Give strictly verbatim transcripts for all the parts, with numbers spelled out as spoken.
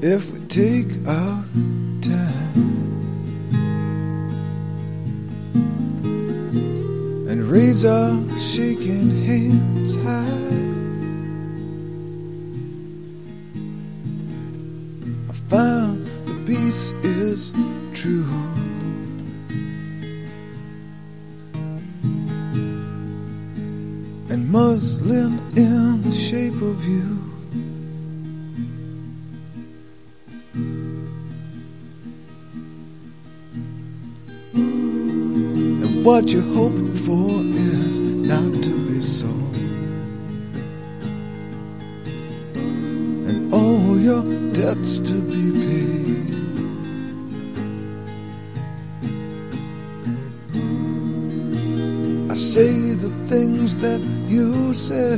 if we take our time and raise our shaking hands high. I found the peace is true, and muslin in the shape of you. And what you hope for is not to be so, and all your debts to be paid. I say the things that you said,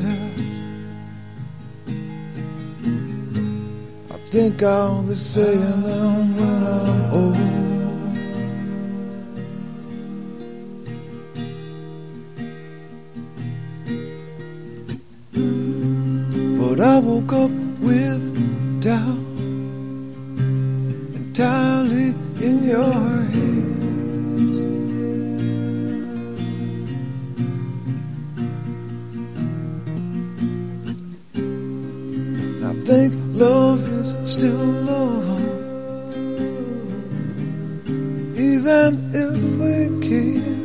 I think I'll be saying them when I'm old. But I woke up with doubt entirely in your hands. I think love is still love, even if we can't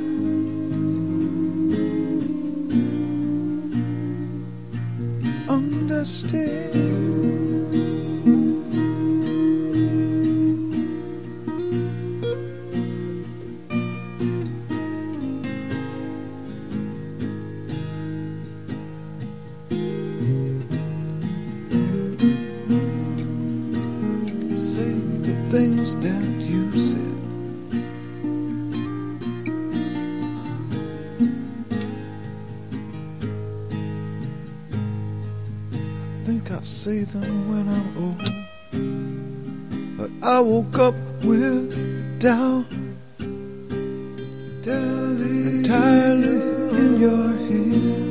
understand. Say the things that you said, I think I'll say them when I'm old. But I woke up with doubt entirely in your hand.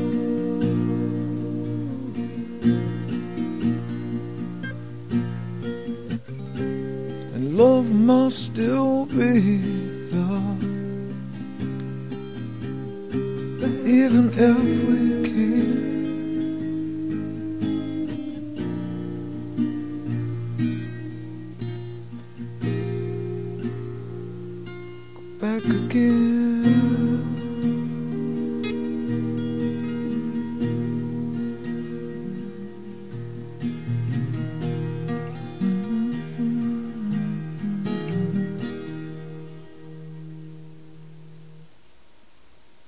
And love must still be love, even if we can't. Back again.